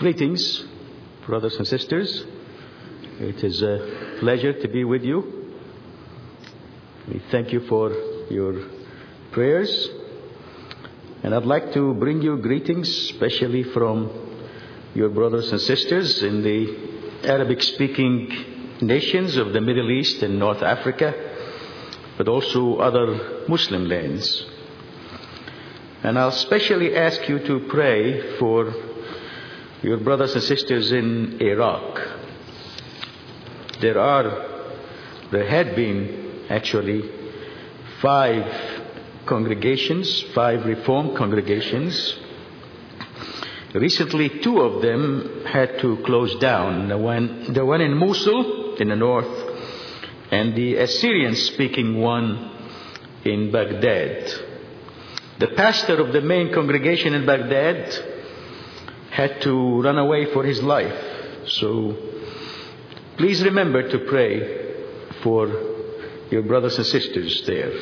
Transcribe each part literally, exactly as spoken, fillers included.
Greetings, brothers and sisters. It is a pleasure to be with you. We thank you for your prayers. And I'd like to bring you greetings, especially from your brothers and sisters in the Arabic-speaking nations of the Middle East and North Africa, but also other Muslim lands. And I'll especially ask you to pray for your brothers and sisters in Iraq. There are, there had been actually five congregations, five Reformed congregations. Recently, two of them had to close down. The one, the one in Mosul in the north, and the Assyrian-speaking one in Baghdad. The pastor of the main congregation in Baghdad had to run away for his life. So please remember to pray for your brothers and sisters there.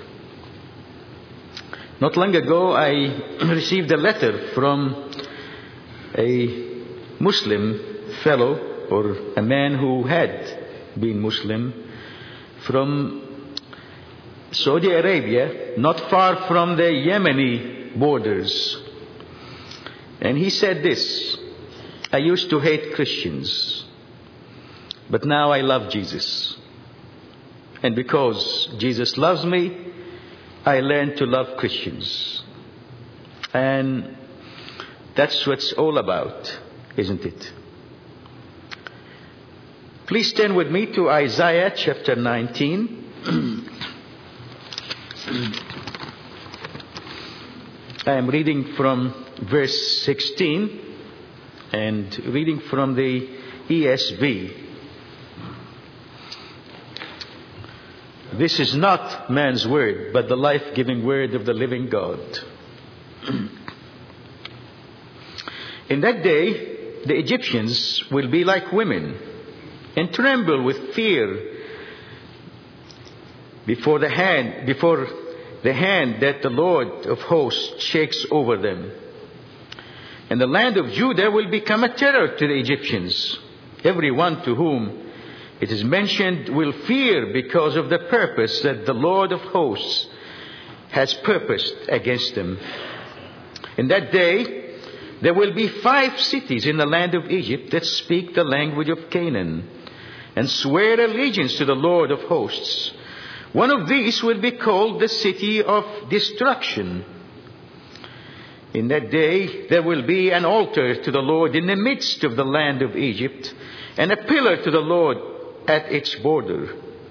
Not long ago, I received a letter from a Muslim fellow, or a man who had been Muslim, from Saudi Arabia, not far from the Yemeni borders. And he said this: I used to hate Christians, but now I love Jesus. And because Jesus loves me, I learned to love Christians. And that's what it's all about, isn't it? Please turn with me to Isaiah chapter nineteen. I am reading from verse sixteen and reading from the E S V. This is not man's word, but the life-giving word of the living God. In that day, the Egyptians will be like women and tremble with fear before the hand, before the hand that the Lord of hosts shakes over them. And the land of Judah will become a terror to the Egyptians. Everyone to whom it is mentioned will fear because of the purpose that the Lord of hosts has purposed against them. In that day, there will be five cities in the land of Egypt that speak the language of Canaan and swear allegiance to the Lord of hosts. One of these will be called the city of destruction. In that day, there will be an altar to the Lord in the midst of the land of Egypt, and a pillar to the Lord at its border.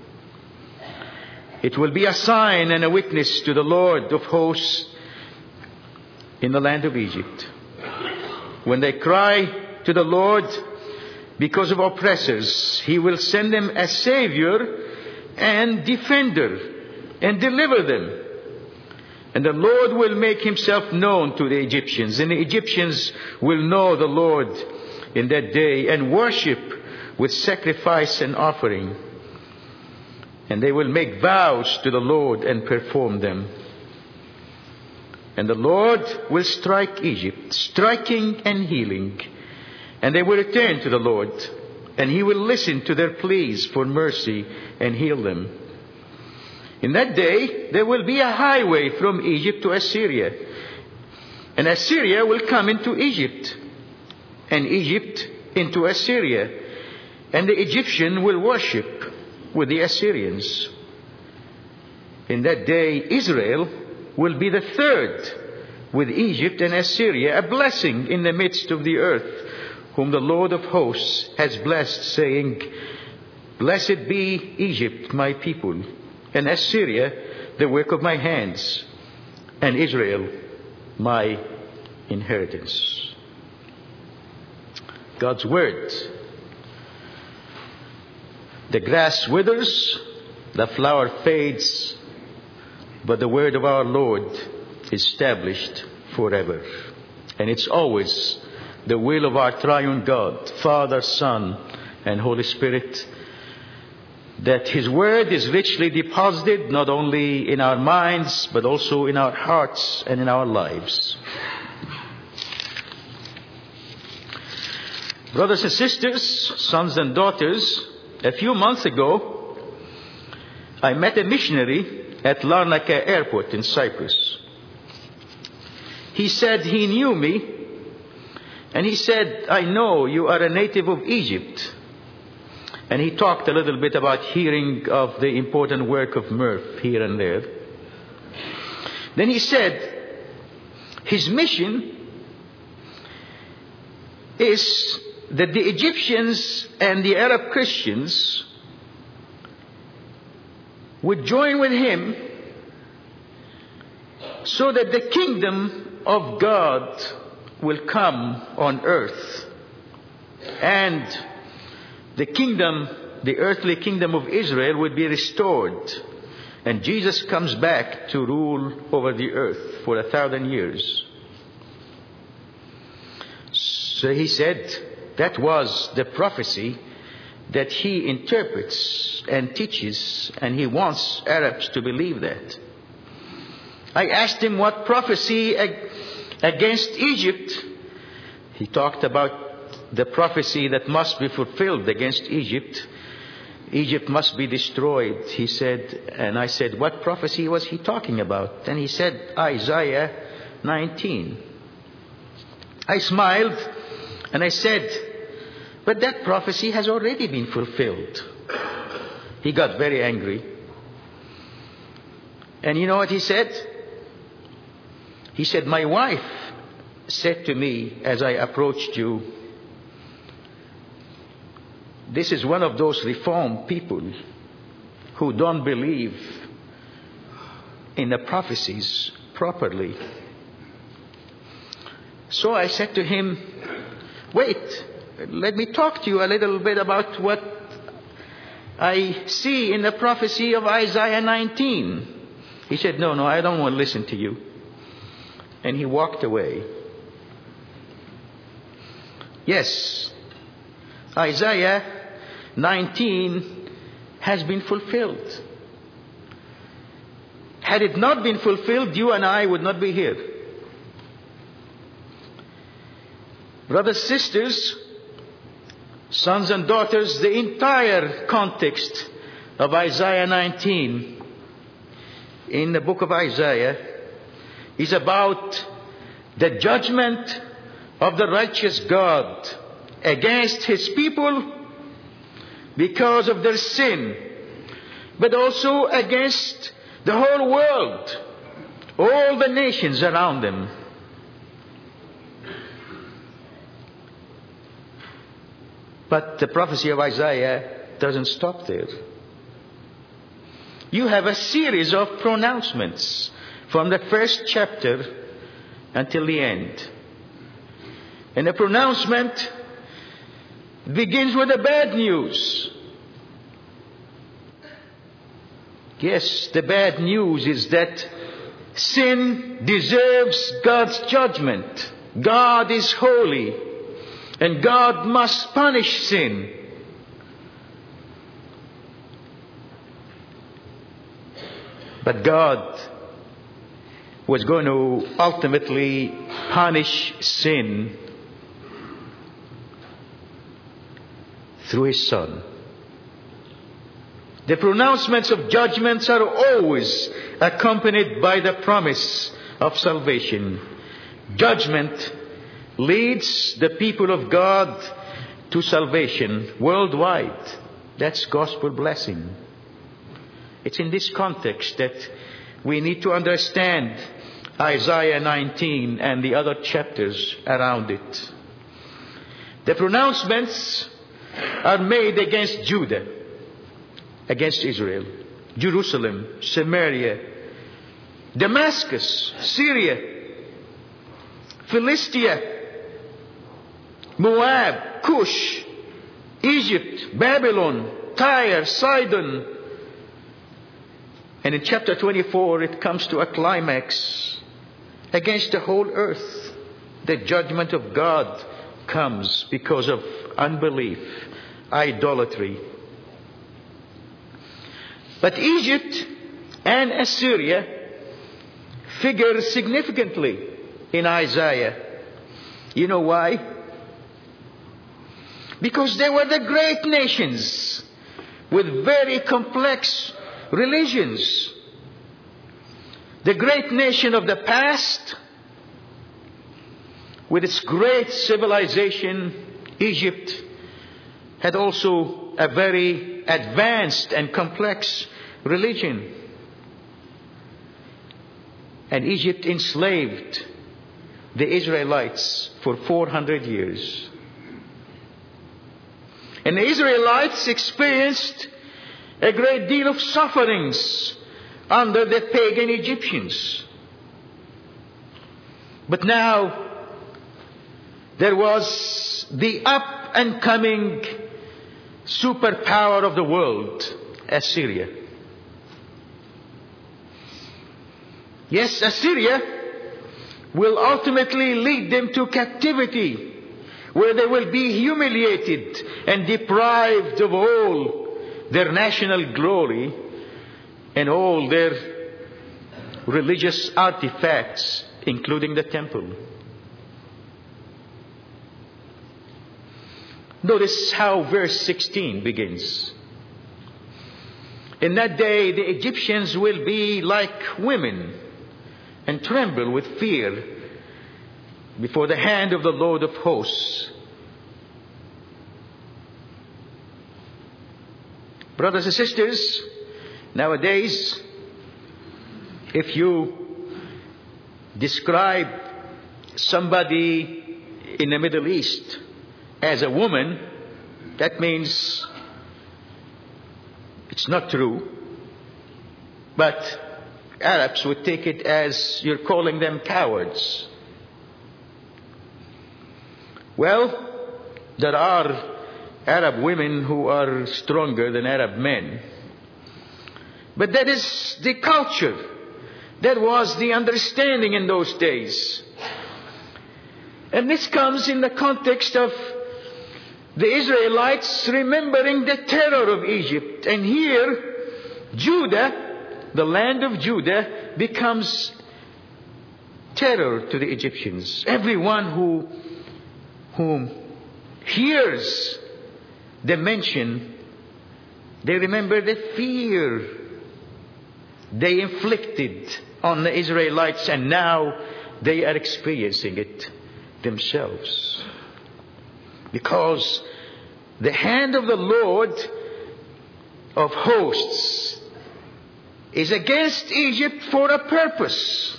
It will be a sign and a witness to the Lord of hosts in the land of Egypt. When they cry to the Lord because of oppressors, He will send them a Savior and defender and deliver them. And the Lord will make Himself known to the Egyptians, and the Egyptians will know the Lord in that day and worship with sacrifice and offering. And they will make vows to the Lord and perform them. And the Lord will strike Egypt, striking and healing. And they will return to the Lord, and He will listen to their pleas for mercy and heal them. In that day, there will be a highway from Egypt to Assyria. And Assyria will come into Egypt, and Egypt into Assyria. And the Egyptian will worship with the Assyrians. In that day, Israel will be the third with Egypt and Assyria, a blessing in the midst of the earth, whom the Lord of hosts has blessed, saying, Blessed be Egypt, my people, and Assyria, the work of my hands, and Israel, my inheritance. God's word. The grass withers, the flower fades, but the word of our Lord is established forever. And it's always the will of our triune God, Father, Son, and Holy Spirit, that His word is richly deposited not only in our minds, but also in our hearts and in our lives. Brothers and sisters, sons and daughters, a few months ago, I met a missionary at Larnaca Airport in Cyprus. He said he knew me, and he said, I know you are a native of Egypt. And he talked a little bit about hearing of the important work of Murph here and there. Then he said, his mission is that the Egyptians and the Arab Christians would join with him so that the kingdom of God will come on earth. And the kingdom, the earthly kingdom of Israel would be restored. And Jesus comes back to rule over the earth for a thousand years. So he said that was the prophecy that he interprets and teaches, and he wants Arabs to believe that. I asked him what prophecy ag- against Egypt. He talked about the prophecy that must be fulfilled against Egypt. Egypt must be destroyed, he said. And I said, what prophecy was he talking about? And he said, Isaiah nineteen. I smiled and I said, but that prophecy has already been fulfilled. He got very angry. And you know what he said? He said, my wife said to me as I approached you, this is one of those reformed people who don't believe in the prophecies properly. So I said to him, wait, let me talk to you a little bit about what I see in the prophecy of Isaiah nineteen. He said, no, no, I don't want to listen to you. And he walked away. Yes, Isaiah nineteen has been fulfilled. Had it not been fulfilled, you and I would not be here. Brothers, sisters, sons and daughters, the entire context of Isaiah nineteen in the book of Isaiah is about the judgment of the righteous God against his people because of their sin, but also against the whole world, all the nations around them. But the prophecy of Isaiah doesn't stop there. You have a series of pronouncements from the first chapter until the end. And the pronouncement begins with the bad news. Yes, the bad news is that sin deserves God's judgment. God is holy, and God must punish sin. But God was going to ultimately punish sin through His Son. The pronouncements of judgments are always accompanied by the promise of salvation. Judgment leads the people of God to salvation worldwide. That's gospel blessing. It's in this context that we need to understand Isaiah nineteen and the other chapters around it. The pronouncements are made against Judah, against Israel, Jerusalem, Samaria, Damascus, Syria, Philistia, Moab, Cush, Egypt, Babylon, Tyre, Sidon. And in chapter twenty-four, it comes to a climax against the whole earth. The judgment of God comes because of unbelief, idolatry. But Egypt and Assyria figure significantly in Isaiah. You know why? because they were the great nations with very complex religions. The great nation of the past, with its great civilization, Egypt, had also a very advanced and complex religion. And Egypt enslaved the Israelites for four hundred years. And the Israelites experienced a great deal of sufferings under the pagan Egyptians. But now there was the up and coming superpower of the world, Assyria. Yes, Assyria will ultimately lead them to captivity, where they will be humiliated and deprived of all their national glory and all their religious artifacts, including the temple. Notice how verse sixteen begins. In that day the Egyptians will be like women and tremble with fear before the hand of the Lord of hosts. Brothers and sisters, nowadays, if you describe somebody in the Middle East as a woman, that means it's not true. But Arabs would take it as you're calling them cowards. Well, there are Arab women who are stronger than Arab men. But that is the culture. That was the understanding in those days. And this comes in the context of the Israelites remembering the terror of Egypt. And here, Judah, the land of Judah, becomes terror to the Egyptians. Everyone who whom hears the mention, they remember the fear they inflicted on the Israelites, and now they are experiencing it themselves. Because the hand of the Lord of hosts is against Egypt for a purpose.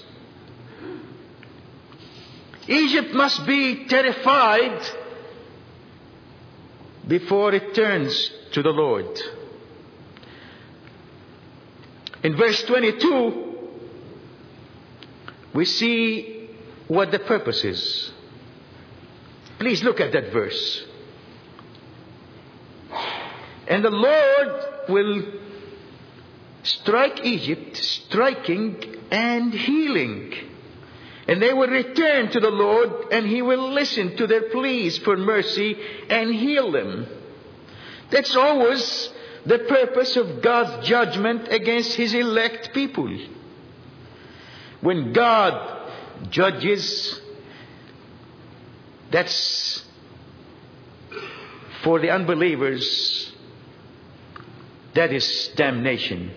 Egypt must be terrified before it turns to the Lord. In verse twenty-two, we see what the purpose is. Please look at that verse. And the Lord will strike Egypt, striking and healing. And they will return to the Lord, and He will listen to their pleas for mercy and heal them. That's always the purpose of God's judgment against His elect people. When God judges, that's for the unbelievers, that is damnation.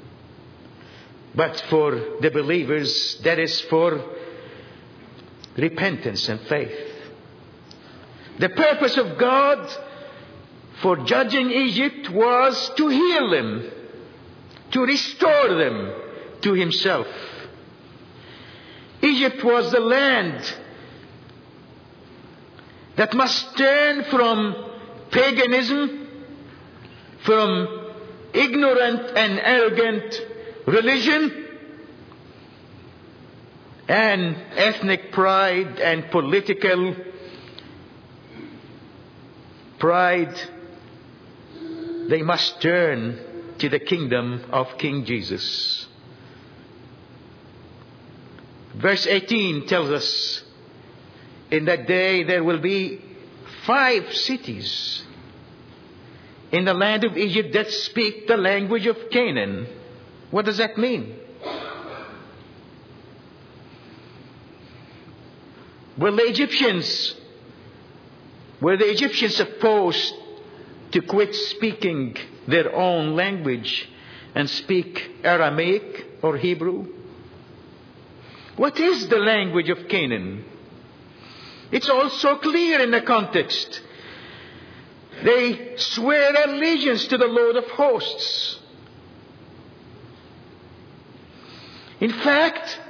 But for the believers, that is for repentance and faith. The purpose of God for judging Egypt was to heal them, to restore them to Himself. Egypt was the land that must turn from paganism, from ignorant and arrogant religion, and ethnic pride and political pride. They must turn to the kingdom of King Jesus. Verse eighteen tells us, in that day there will be five cities in the land of Egypt that speak the language of Canaan. What does that mean? Well, the Egyptians Were the Egyptians supposed to quit speaking their own language and speak Aramaic or Hebrew? What is the language of Canaan? It's also clear in the context. They swear allegiance to the Lord of hosts. In fact,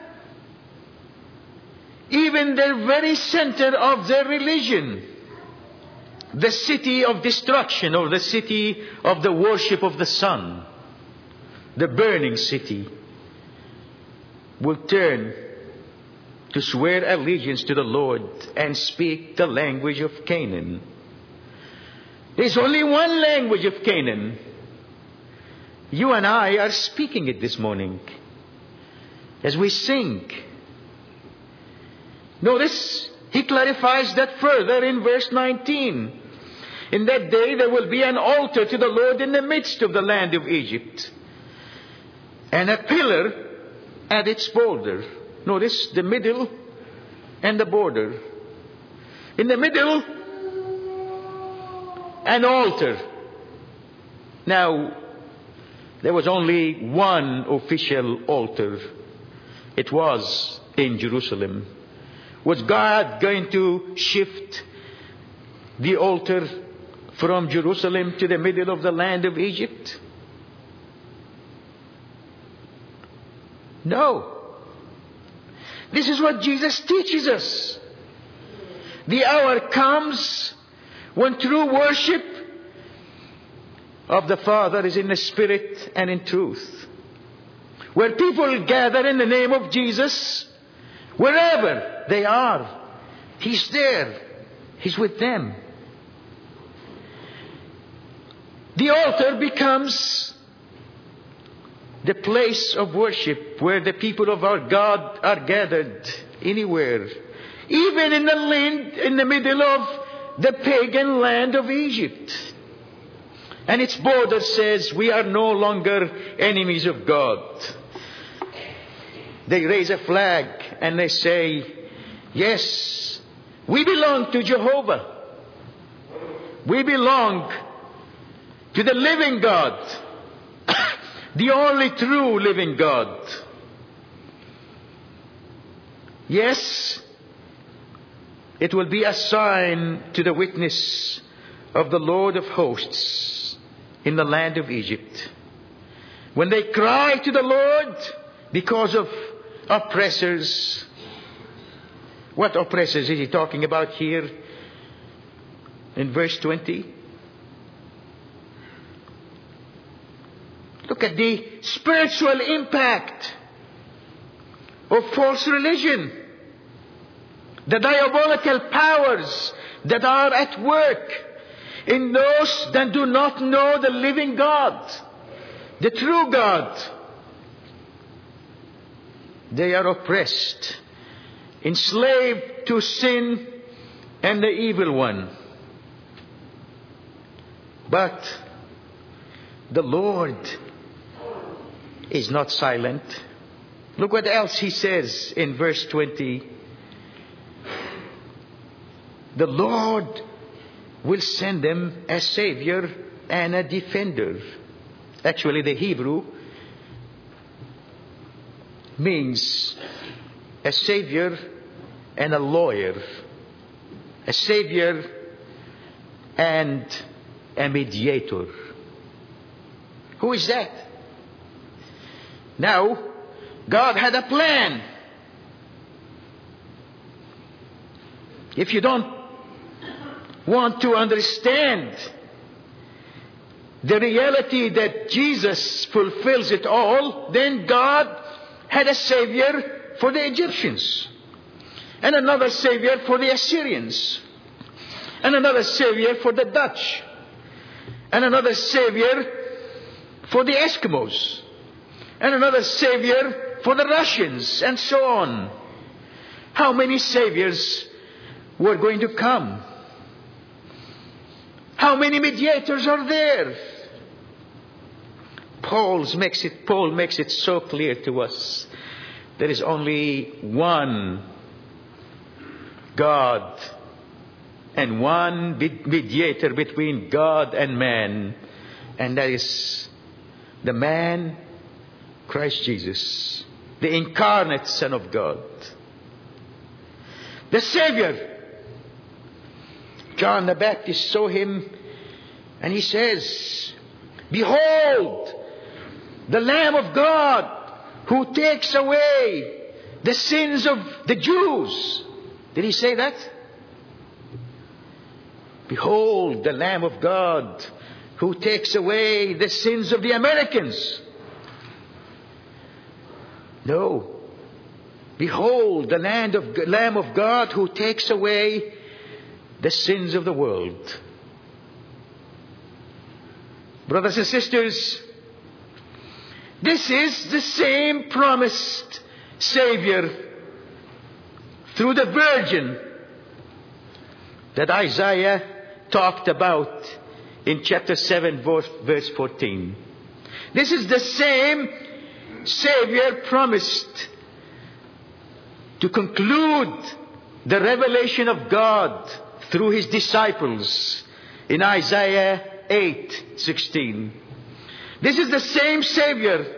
even the very center of their religion, the city of destruction, or the city of the worship of the sun, the burning city, will turn to swear allegiance to the Lord and speak the language of Canaan. There's only one language of Canaan. You and I are speaking it this morning as we sing. Notice he clarifies that further in verse nineteen. In that day there will be an altar to the Lord in the midst of the land of Egypt, and a pillar at its border. Notice the middle and the border. In the middle, an altar. Now, there was only one official altar. It was in Jerusalem. Was God going to shift the altar from Jerusalem to the middle of the land of Egypt? No. This is what Jesus teaches us. The hour comes when true worship of the Father is in the Spirit and in truth. Where people gather in the name of Jesus, wherever they are, He's there. He's with them. The altar becomes the place of worship where the people of our God are gathered anywhere. Even in the land, in the middle of the pagan land of Egypt. And its border says we are no longer enemies of God. They raise a flag and they say, yes, we belong to Jehovah. We belong to the living God. The only true living God. Yes, it will be a sign to the witness of the Lord of hosts in the land of Egypt. When they cry to the Lord because of oppressors. What oppressors is he talking about here in verse twenty? Look at the spiritual impact of false religion. The diabolical powers that are at work in those that do not know the living God, the true God. They are oppressed, enslaved to sin and the evil one. But the Lord is not silent. Look what else he says in verse twenty. The Lord will send them a Savior and a defender. Actually, the Hebrew means a Savior and a lawyer. A Savior and a mediator. Who is that? Now, God had a plan. If you don't want to understand the reality that Jesus fulfills it all, then God had a Savior for the Egyptians, and another Savior for the Assyrians, and another Savior for the Dutch, and another Savior for the Eskimos, and another Savior for the Russians, and so on. How many Saviors were going to come? How many mediators are there? Paul's makes it, Paul makes it so clear to us. There is only one God and one mediator between God and man, and that is the man, Christ Jesus, the incarnate Son of God, the Savior. John the Baptist saw him, and he says, "Behold, the Lamb of God who takes away the sins of the Jews." Did he say that? Behold, the Lamb of God who takes away the sins of the Americans. No. Behold, the land of, Lamb of God who takes away the sins of the world. Brothers and sisters, this is the same promised Savior through the Virgin that Isaiah talked about in chapter seven, verse fourteen. This is the same Savior promised to conclude the revelation of God through His disciples in Isaiah eight sixteen. This is the same Savior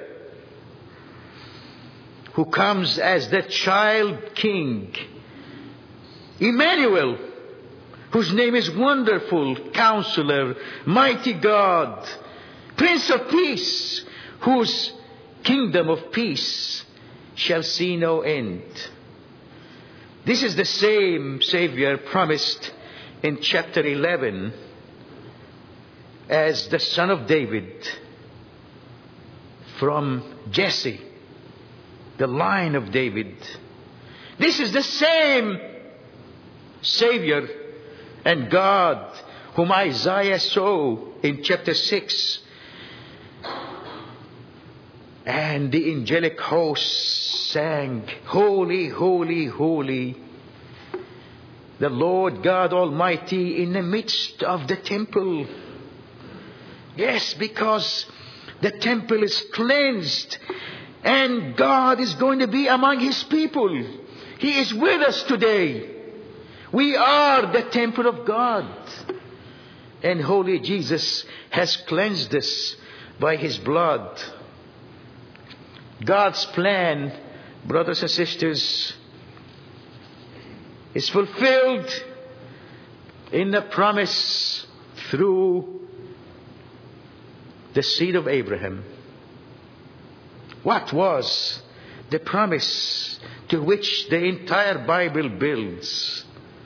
who comes as the child King, Emmanuel, whose name is Wonderful Counselor, Mighty God, Prince of Peace, whose kingdom of peace shall see no end. This is the same Savior promised in chapter eleven as the Son of David from Jesse, the line of David. This is the same Savior and God whom Isaiah saw in chapter six. And the angelic hosts sang, "Holy, holy, holy, the Lord God Almighty in the midst of the temple." Yes, because the temple is cleansed and God is going to be among His people. He is with us today. We are the temple of God. And holy Jesus has cleansed us by His blood. God's plan, brothers and sisters, is fulfilled in the promise through the seed of Abraham. What was the promise to which the entire Bible builds?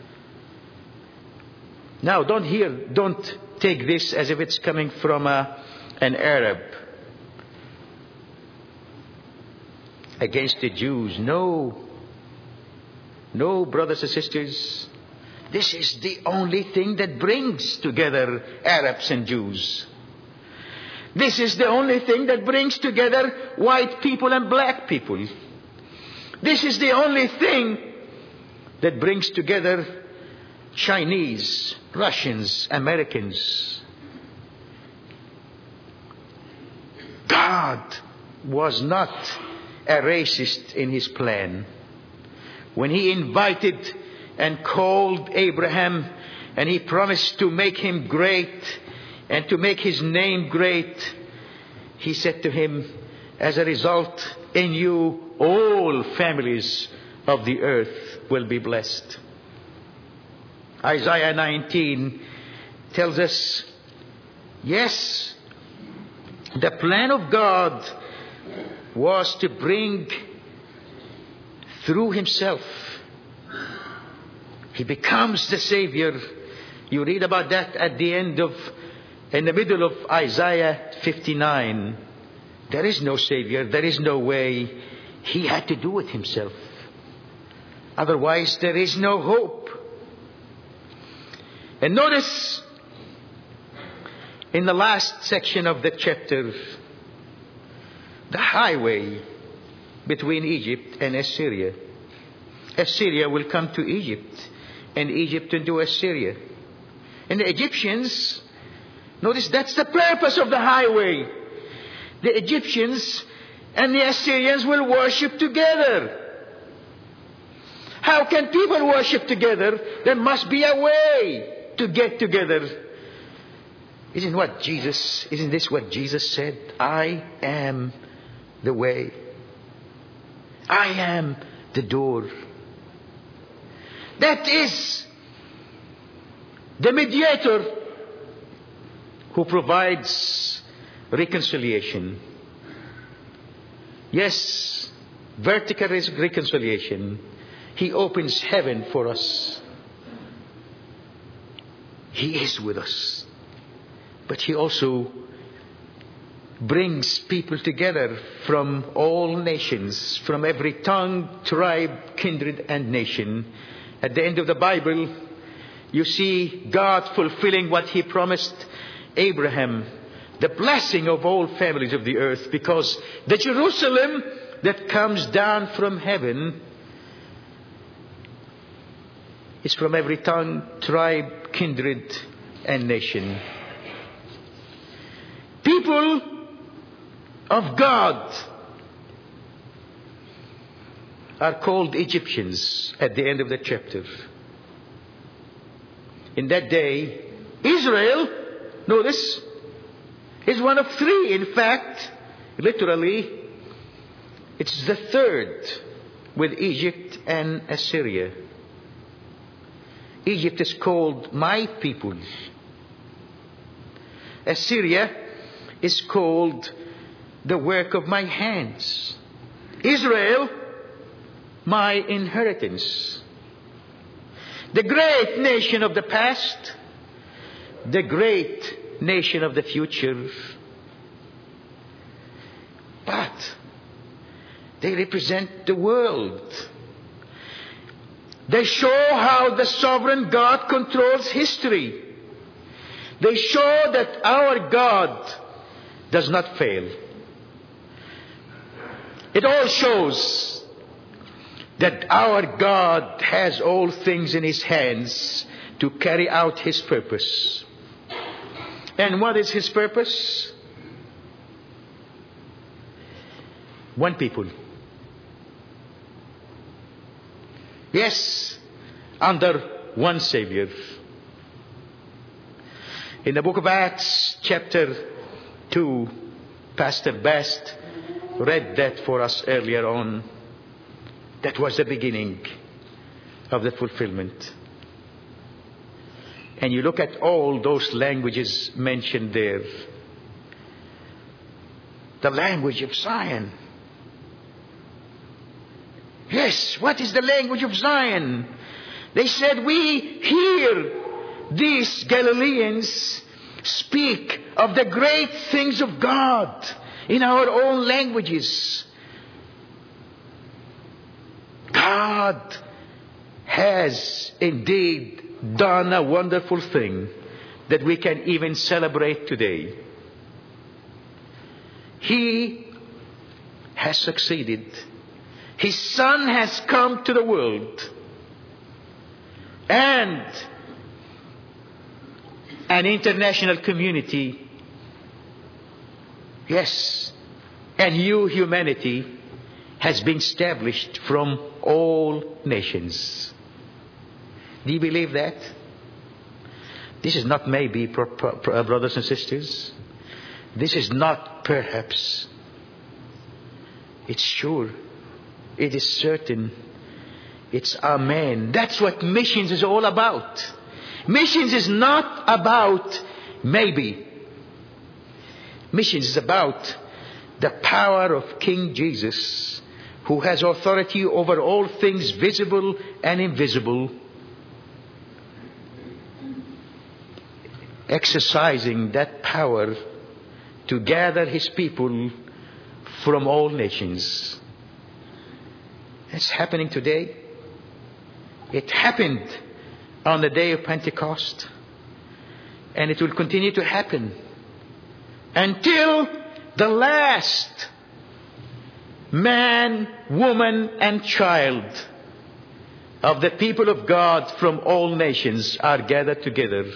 Now, don't hear, don't take this as if it's coming from a, an Arab against the Jews. No. No, brothers and sisters. This is the only thing that brings together Arabs and Jews. This is the only thing that brings together white people and black people. This is the only thing that brings together Chinese, Russians, Americans. God was not a racist in His plan. When He invited and called Abraham and He promised to make him great and to make his name great, He said to him, "As a result, in you all families of the earth will be blessed." Isaiah nineteen tells us, yes, the plan of God was to bring through Himself. He becomes the Savior. You read about that at the end of, in the middle of Isaiah fifty-nine. There is no Savior. There is no way. He had to do it Himself. Otherwise, there is no hope. And notice in the last section of the chapter, the highway between Egypt and Assyria. Assyria will come to Egypt, and Egypt into Assyria. And the Egyptians, notice that's the purpose of the highway. The Egyptians and the Assyrians will worship together. How can people worship together? There must be a way to get together. Isn't what Jesus, isn't this what Jesus said? I am the way. I am the door. That is the mediator who provides reconciliation. Yes, vertical reconciliation. He opens heaven for us. He is with us. But He also brings people together from all nations, from every tongue, tribe, kindred, and nation. At the end of the Bible, you see God fulfilling what He promised Abraham, the blessing of all families of the earth, because the Jerusalem that comes down from heaven is from every tongue, tribe, kindred, and nation. People of God are called Egyptians at the end of the chapter. In that day, Israel, notice, is one of three. In fact, literally, it's the third with Egypt and Assyria. Egypt is called my people. Assyria is called the work of my hands. Israel, my inheritance. The great nation of the past, the great nation of the future. But they represent the world. They show how the sovereign God controls history. They show that our God does not fail. It all shows that our God has all things in His hands to carry out His purpose. And what is His purpose? One people. Yes, under one Savior. In the book of Acts, chapter two, Pastor Best read that for us earlier on. That was the beginning of the fulfillment. And you look at all those languages mentioned there. The language of Zion. Yes, what is the language of Zion? They said, we hear these Galileans speak of the great things of God in our own languages. God has indeed done a wonderful thing that we can even celebrate today. He has succeeded. His Son has come to the world. And an international community, yes, and new humanity has been established from all nations. Do you believe that? This is not maybe, brothers and sisters. This is not perhaps. It's sure. It is certain. It's amen. That's what missions is all about. Missions is not about maybe. Missions is about the power of King Jesus, who has authority over all things visible and invisible, exercising that power to gather His people from all nations. It's happening today. It happened on the day of Pentecost. And it will continue to happen until the last man, woman, and child of the people of God from all nations are gathered together.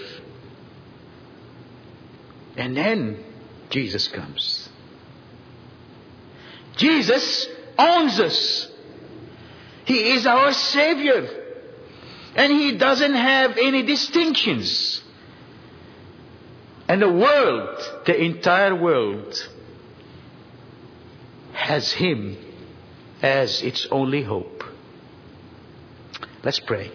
And then Jesus comes. Jesus owns us. He is our Savior. And He doesn't have any distinctions. And the world, the entire world, has Him as its only hope. Let's pray.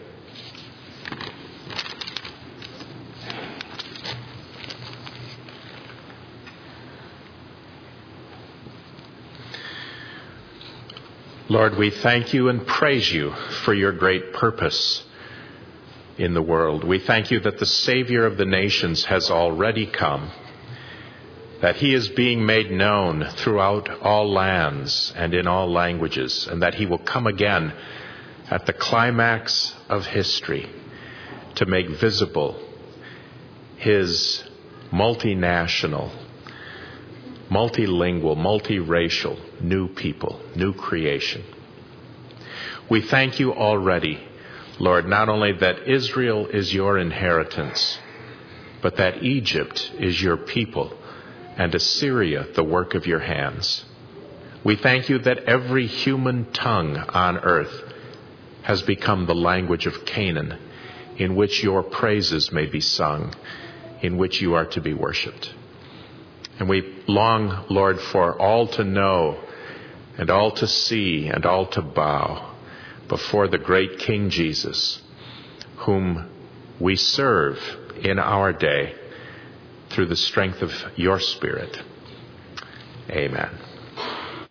Lord, we thank you and praise you for your great purpose in the world. We thank you that the Savior of the nations has already come, that He is being made known throughout all lands and in all languages, and that He will come again at the climax of history to make visible His multinational, multilingual, multiracial, new people, new creation. We thank you already, Lord, not only that Israel is your inheritance, but that Egypt is your people and Assyria the work of your hands. We thank you that every human tongue on earth has become the language of Canaan, in which your praises may be sung, in which you are to be worshipped. And we long, Lord, for all to know and all to see and all to bow before the great King Jesus, whom we serve in our day through the strength of your Spirit. Amen.